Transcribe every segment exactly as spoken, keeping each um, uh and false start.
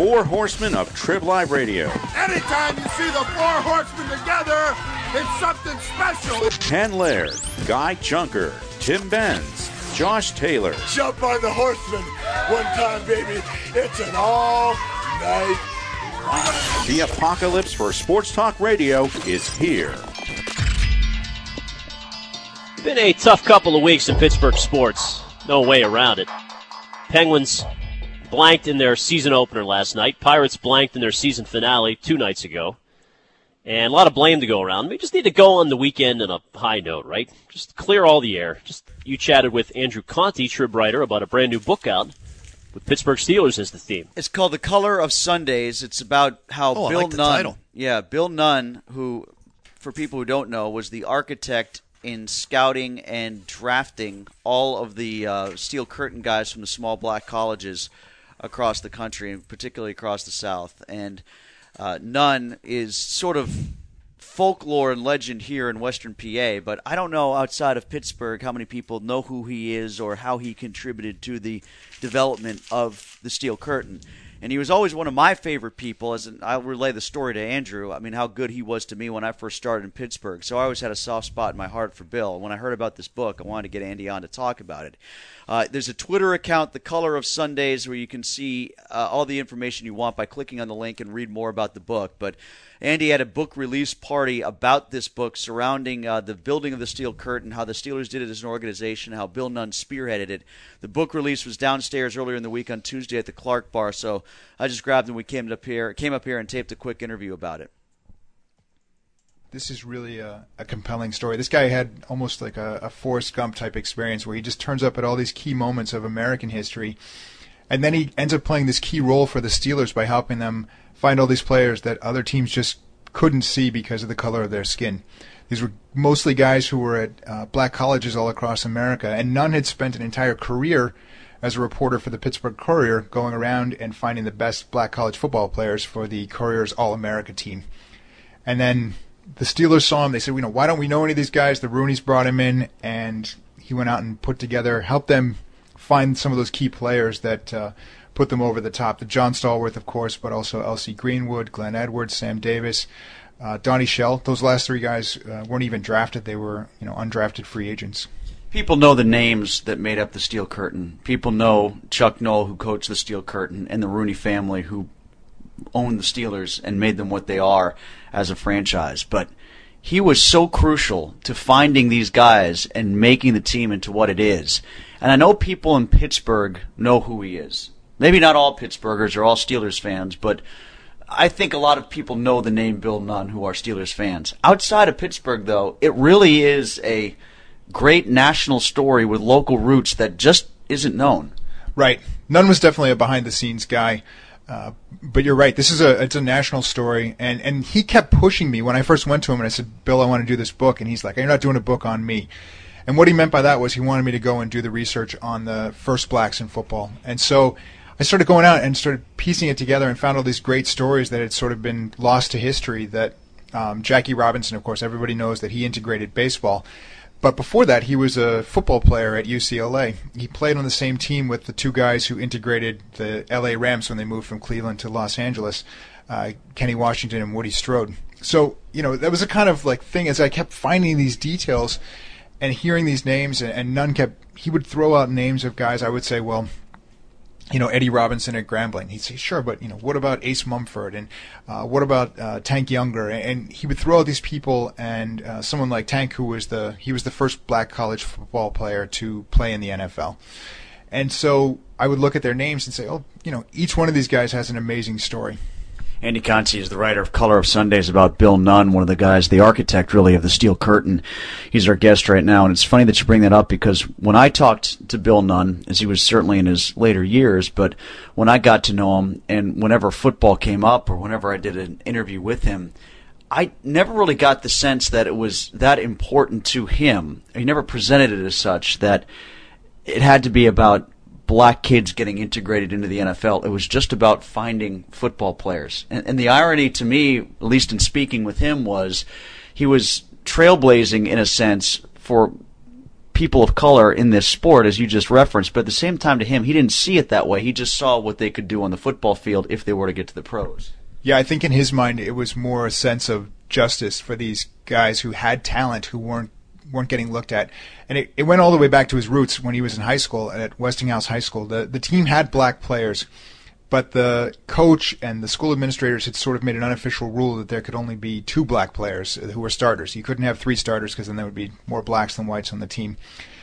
Four Horsemen of Trib Live Radio. Anytime you see the Four Horsemen together, it's something special. Ken Laird, Guy Junker, Tim Benz, Josh Taylor. Jump on the Horsemen one time, baby. It's an all-night ride. The apocalypse for sports talk radio is here. Been a tough couple of weeks in Pittsburgh sports. No way around it. Penguins blanked in their season opener last night. Pirates blanked in their season finale two nights ago. And a lot of blame to go around. We just need to go on the weekend on a high note, right? Just clear all the air. Just you chatted with Andrew Conti, Trib writer, about a brand new book out with Pittsburgh Steelers as the theme. It's called The Color of Sundays. It's about how oh, Bill I like the Nunn, title. yeah, Bill Nunn, who, for people who don't know, was the architect in scouting and drafting all of the uh, Steel Curtain guys from the small black colleges across the country, and particularly across the South. And uh, Nunn is sort of folklore and legend here in Western P A, but I don't know outside of Pittsburgh how many people know who he is or how he contributed to the development of the Steel Curtain. And he was always one of my favorite people, as an, I'll relay the story to Andrew. I mean, how good he was to me when I first started in Pittsburgh. So I always had a soft spot in my heart for Bill. When I heard about this book, I wanted to get Andy on to talk about it. Uh, there's a Twitter account, The Color of Sundays, where you can see uh, all the information you want by clicking on the link and read more about the book. But Andy had a book release party about this book surrounding uh, the building of the Steel Curtain, how the Steelers did it as an organization, how Bill Nunn spearheaded it. The book release was downstairs earlier in the week on Tuesday at the Clark Bar, so I just grabbed it and we came up here, came up here and taped a quick interview about it. This is really a, a compelling story. This guy had almost like a, a Forrest Gump type experience where he just turns up at all these key moments of American history, and then he ends up playing this key role for the Steelers by helping them find all these players that other teams just couldn't see because of the color of their skin. These were mostly guys who were at uh, black colleges all across America, and Nunn had spent an entire career as a reporter for the Pittsburgh Courier going around and finding the best black college football players for the Courier's All-America team. And then the Steelers saw him. They said, you know, why don't we know any of these guys? The Rooneys brought him in, and he went out and put together, helped them find some of those key players that uh, put them over the top. The John Stallworth, of course, but also L C Greenwood, Glenn Edwards, Sam Davis, uh, Donnie Shell. Those last three guys uh, weren't even drafted. They were, you know, undrafted free agents. People know the names that made up the Steel Curtain. People know Chuck Noll, who coached the Steel Curtain, and the Rooney family, who owned the Steelers and made them what they are as a franchise. But he was so crucial to finding these guys and making the team into what it is. And I know people in Pittsburgh know who he is. Maybe not all Pittsburghers or all Steelers fans, but I think a lot of people know the name Bill Nunn who are Steelers fans. Outside of Pittsburgh, though, it really is a great national story with local roots that just isn't known. Right. Nunn was definitely a behind-the-scenes guy. Uh, but you're right. This is a it's a national story, and, and he kept pushing me when I first went to him and I said, Bill, I want to do this book, and he's like, you're not doing a book on me. And what he meant by that was he wanted me to go and do the research on the first blacks in football. And so I started going out and started piecing it together and found all these great stories that had sort of been lost to history. That um, Jackie Robinson, of course, everybody knows that he integrated baseball. But before that, he was a football player at U C L A. He played on the same team with the two guys who integrated the L A Rams when they moved from Cleveland to Los Angeles, uh, Kenny Washington and Woody Strode. So, you know, that was a kind of like thing as I kept finding these details and hearing these names, and, and Nunn kept, he would throw out names of guys. I would say, well, you know, Eddie Robinson at Grambling. He'd say, sure, but, you know, what about Ace Mumford? And uh, what about uh, Tank Younger? And he would throw out these people, and uh, someone like Tank, who was the, he was the first black college football player to play in the N F L. And so I would look at their names and say, oh, you know, each one of these guys has an amazing story. Andy Conti is the writer of Color of Sundays about Bill Nunn, one of the guys, the architect, really, of the Steel Curtain. He's our guest right now, and it's funny that you bring that up because when I talked to Bill Nunn, as he was certainly in his later years, but when I got to know him, and whenever football came up or whenever I did an interview with him, I never really got the sense that it was that important to him. He never presented it as such, that it had to be about black kids getting integrated into the N F L. It was just about finding football players. And, and the irony to me, at least in speaking with him, was he was trailblazing in a sense for people of color in this sport, as you just referenced, but at the same time to him, he didn't see it that way. He just saw what they could do on the football field if they were to get to the pros. Yeah, I think in his mind it was more a sense of justice for these guys who had talent who weren't weren't getting looked at. And it, it went all the way back to his roots when he was in high school at Westinghouse High School. The the team had black players, but the coach and the school administrators had sort of made an unofficial rule that there could only be two black players who were starters. You couldn't have three starters because then there would be more blacks than whites on the team.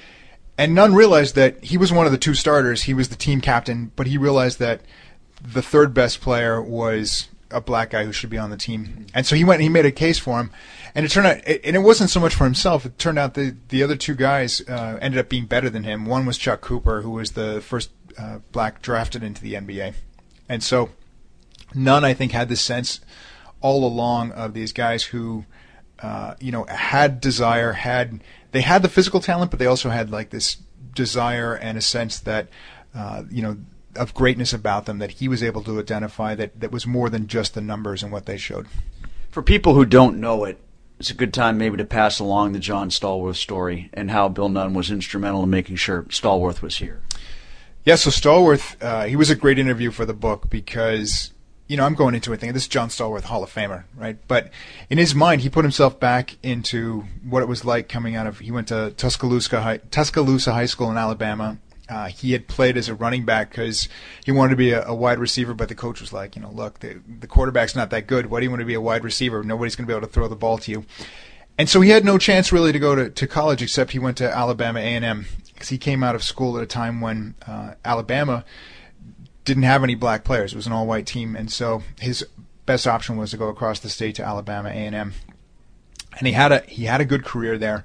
And Nunn realized that he was one of the two starters. He was the team captain, but he realized that the third best player was a black guy who should be on the team. And so he went and he made a case for him. And it turned out, and it wasn't so much for himself, it turned out the, the other two guys uh, ended up being better than him. One was Chuck Cooper, who was the first uh, black drafted into the N B A. And so Nunn, I think, had this sense all along of these guys who, uh, you know, had desire, had they had the physical talent, but they also had like this desire and a sense that, uh, you know, of greatness about them that he was able to identify that, that was more than just the numbers and what they showed. For people who don't know it, it's a good time maybe to pass along the John Stallworth story and how Bill Nunn was instrumental in making sure Stallworth was here. Yeah, so Stallworth, uh, he was a great interview for the book because, you know, I'm going into it thinking this is John Stallworth, Hall of Famer, right? But in his mind, he put himself back into what it was like coming out of, he went to Tuscaloosa High, Tuscaloosa High School in Alabama. Uh, he had played as a running back because he wanted to be a, a wide receiver, but the coach was like, you know, look, the, the quarterback's not that good. Why do you want to be a wide receiver? Nobody's going to be able to throw the ball to you. And so he had no chance really to go to, to college except he went to Alabama A and M because he came out of school at a time when uh, Alabama didn't have any black players. It was an all-white team. And so his best option was to go across the state to Alabama A and M. And he had a he had a good career there.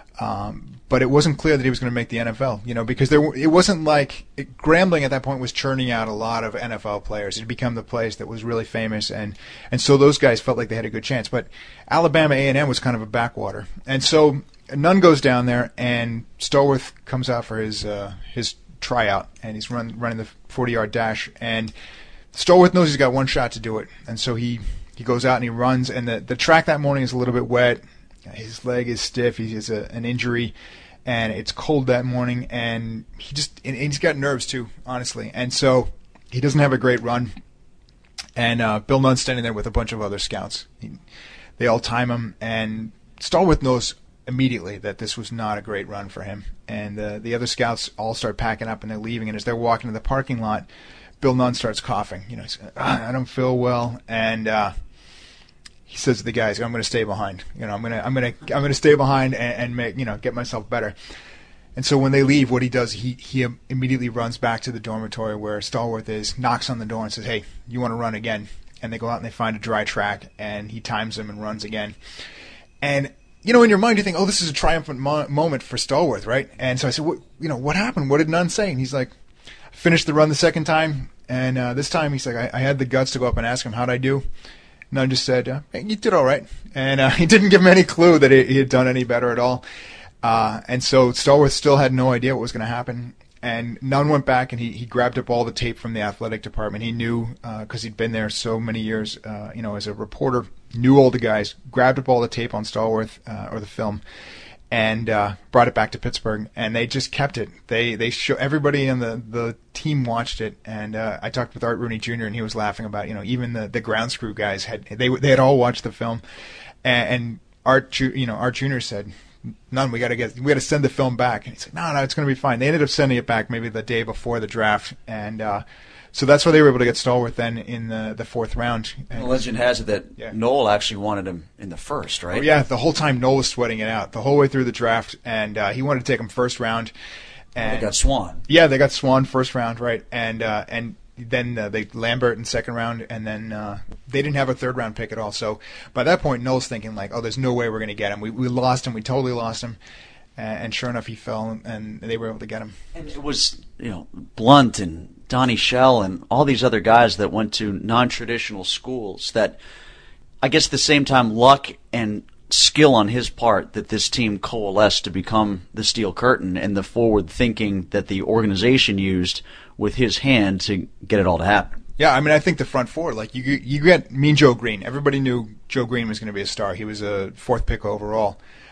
Um, but it wasn't clear that he was going to make the N F L, you know, because there it wasn't like it, Grambling at that point was churning out a lot of N F L players. It had become the place that was really famous, and and so those guys felt like they had a good chance. But Alabama A and M was kind of a backwater, and so Nunn goes down there, and Stallworth comes out for his uh, his tryout, and he's run, running the forty-yard dash, and Stallworth knows he's got one shot to do it, and so he he goes out and he runs, and the the track that morning is a little bit wet. His leg is stiff. He has a, an injury, and it's cold that morning. And he just and he's got nerves too, honestly. And so he doesn't have a great run. And uh, Bill Nunn's standing there with a bunch of other scouts. He, they all time him, and Stallworth knows immediately that this was not a great run for him. And uh, the other scouts all start packing up and they're leaving. And as they're walking to the parking lot, Bill Nunn starts coughing. You know, he's, ah, I don't feel well, and uh, he says to the guys, "I'm going to stay behind. You know, I'm going to, I'm going to, I'm going to stay behind and, and make, you know, get myself better." And so when they leave, what he does, he he immediately runs back to the dormitory where Stallworth is, knocks on the door and says, "Hey, you want to run again?" And they go out and they find a dry track, and he times them and runs again. And you know, in your mind, you think, "Oh, this is a triumphant mo- moment for Stallworth, right?" And so I said, "What, you know, what happened? What did Nunn say?" And he's like, "I finished the run the second time, and uh, this time he's like, I, I had the guts to go up and ask him how'd I do." Nunn just said, uh, hey, "You did all right," and uh, he didn't give him any clue that he, he had done any better at all. Uh, and so Stallworth still had no idea what was going to happen. And Nunn went back and he, he grabbed up all the tape from the athletic department. He knew, because uh, he'd been there so many years, uh, you know, as a reporter, knew all the guys, grabbed up all the tape on Stallworth, uh, or the film, and uh, brought it back to Pittsburgh. And they just kept it. They they show everybody on the, the team watched it. And uh, I talked with Art Rooney Junior and he was laughing about, you know, even the, the ground screw guys had they they had all watched the film. And, and Art, you know, Art Junior said, "Nunn, we got to get, we got to send the film back." And he said, "No, no, it's going to be fine." They ended up sending it back maybe the day before the draft, and uh, so that's why they were able to get Stallworth then in the the fourth round. And the legend has it that yeah. Noel actually wanted him in the first, right? Oh, yeah, the whole time Noel was sweating it out the whole way through the draft, and uh, he wanted to take him first round. And they got Swan. Yeah, they got Swan first round, right? And uh, and then uh, they Lambert in second round, and then uh, they didn't have a third round pick at all. So by that point, Noel's thinking like, "Oh, there's no way we're going to get him. We we lost him. We totally lost him." And sure enough, he fell, and they were able to get him. And it was, you know, Blunt and Donnie Shell and all these other guys that went to non-traditional schools that, I guess at the same time, luck and skill on his part that this team coalesced to become the Steel Curtain, and the forward thinking that the organization used with his hand to get it all to happen. Yeah, I mean, I think the front four, like you, you get Mean Joe Green. Everybody knew Joe Green was going to be a star. He was a fourth pick overall.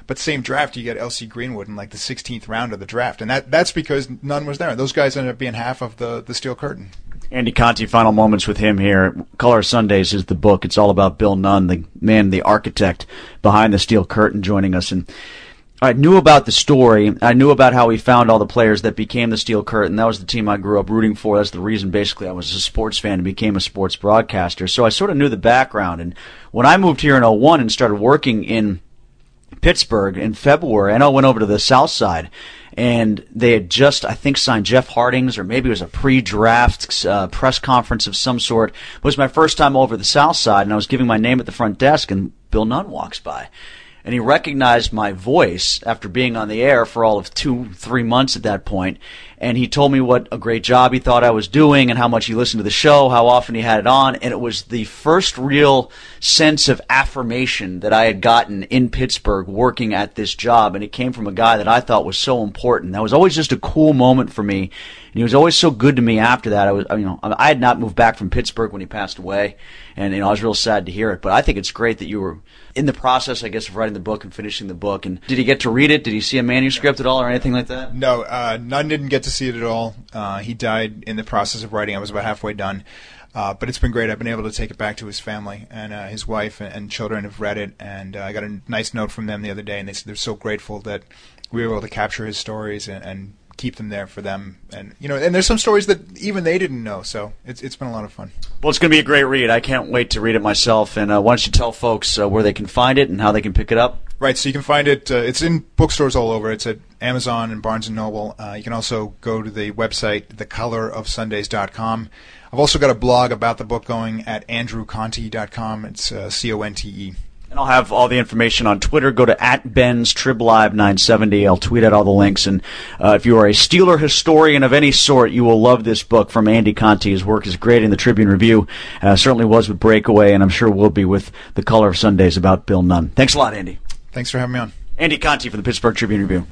But same draft, you get L C Greenwood in like the sixteenth round of the draft, and that that's because none was there. Those guys ended up being half of the, the Steel Curtain. Andy Conti, final moments with him here. Color Sundays is the book. It's all about Bill Nunn, the man, the architect behind the Steel Curtain, joining us. And I knew about the story. I knew about how he found all the players that became the Steel Curtain. That was the team I grew up rooting for. That's the reason, basically, I was a sports fan and became a sports broadcaster. So I sort of knew the background. And when I moved here in oh one and started working in Pittsburgh in February, I know I went over to the South Side, and they had just, I think, signed Jeff Hardings, or maybe it was a pre-draft uh, press conference of some sort. It was my first time over the South Side, and I was giving my name at the front desk, and Bill Nunn walks by. And he recognized my voice after being on the air for all of two, three months at that point. And he told me what a great job he thought I was doing and how much he listened to the show, how often he had it on. And it was the first real sense of affirmation that I had gotten in Pittsburgh working at this job. And it came from a guy that I thought was so important. That was always just a cool moment for me. And he was always so good to me after that. I was, you know, I had not moved back from Pittsburgh when he passed away. And, you know, I was real sad to hear it. But I think it's great that you were in the process, I guess, of writing the book and finishing the book. And did he get to read it? Did he see a manuscript at all or anything like that? No, uh, Nunn didn't get to see it at all. Uh, he died in the process of writing. I was about halfway done. Uh, but it's been great. I've been able to take it back to his family, and uh, his wife and, and children have read it. And uh, I got a nice note from them the other day, and they said they're so grateful that we were able to capture his stories and, and keep them there for them. And you know, and there's some stories that even they didn't know. So it's it's been a lot of fun. Well, it's going to be a great read. I can't wait to read it myself. And uh, why don't you tell folks uh, where they can find it and how they can pick it up? Right, so you can find it. Uh, it's in bookstores all over. It's at Amazon and Barnes and Noble. Uh, you can also go to the website, the color of sundays dot com. I've also got a blog about the book going at andrew conti dot com. It's uh, C O N T E. And I'll have all the information on Twitter. Go to at Ben's Trib Live nine seventy. I'll tweet out all the links. And uh, if you are a Steeler historian of any sort, you will love this book from Andy Conti. His work is great in the Tribune Review. Uh, certainly was with Breakaway, and I'm sure will be with The Color of Sundays about Bill Nunn. Thanks a lot, Andy. Thanks for having me on. Andy Conti from the Pittsburgh Tribune Review.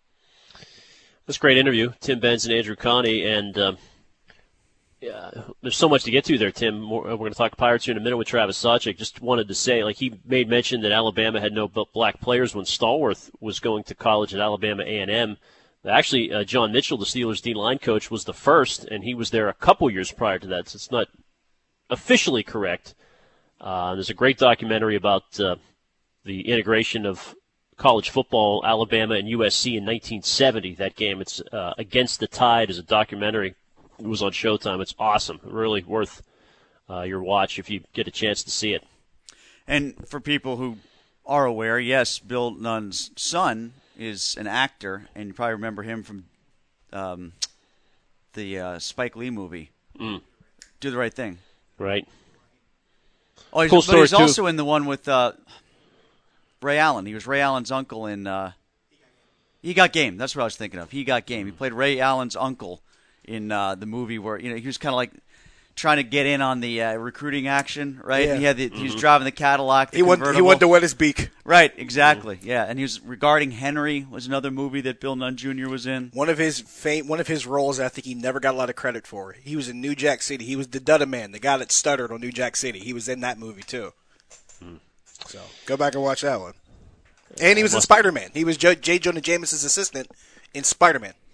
That's a great interview, Tim Benz and Andrew Conti, and um, yeah, there's so much to get to there, Tim. We're going to talk Pirates here in a minute with Travis Sawchik. Just wanted to say, like, he made mention that Alabama had no black players when Stallworth was going to college at Alabama A and M. Actually, uh, John Mitchell, the Steelers' D-line coach, was the first, and he was there a couple years prior to that, so it's not officially correct. Uh, there's a great documentary about uh, the integration of college football, Alabama and U S C in nineteen seventy, that game. It's uh, Against the Tide is a documentary. It was on Showtime. It's awesome. Really worth uh, your watch if you get a chance to see it. And for people who are aware, yes, Bill Nunn's son is an actor, and you probably remember him from um, the uh, Spike Lee movie, mm. Do the Right Thing. Right. Oh, he's, cool but story he's too. also in the one with uh, Ray Allen. He was Ray Allen's uncle in uh, He Got Game. That's what I was thinking of. He Got Game. He played Ray Allen's uncle in uh, the movie where, you know, he was kind of like trying to get in on the uh, recruiting action, right? Yeah. And he had the, mm-hmm. he was driving the Cadillac. The He wanted, he wanted to wet his beak. Right, exactly. Mm-hmm. Yeah, and he was Regarding Henry was another movie that Bill Nunn Junior was in. One of his fam- one of his roles, I think he never got a lot of credit for. He was in New Jack City. He was the Dutta Man, the guy that stuttered on New Jack City. He was in that movie too. Hmm. So go back and watch that one. And he was in Spider-Man. He was J. J. Jonah Jameson's assistant in Spider-Man.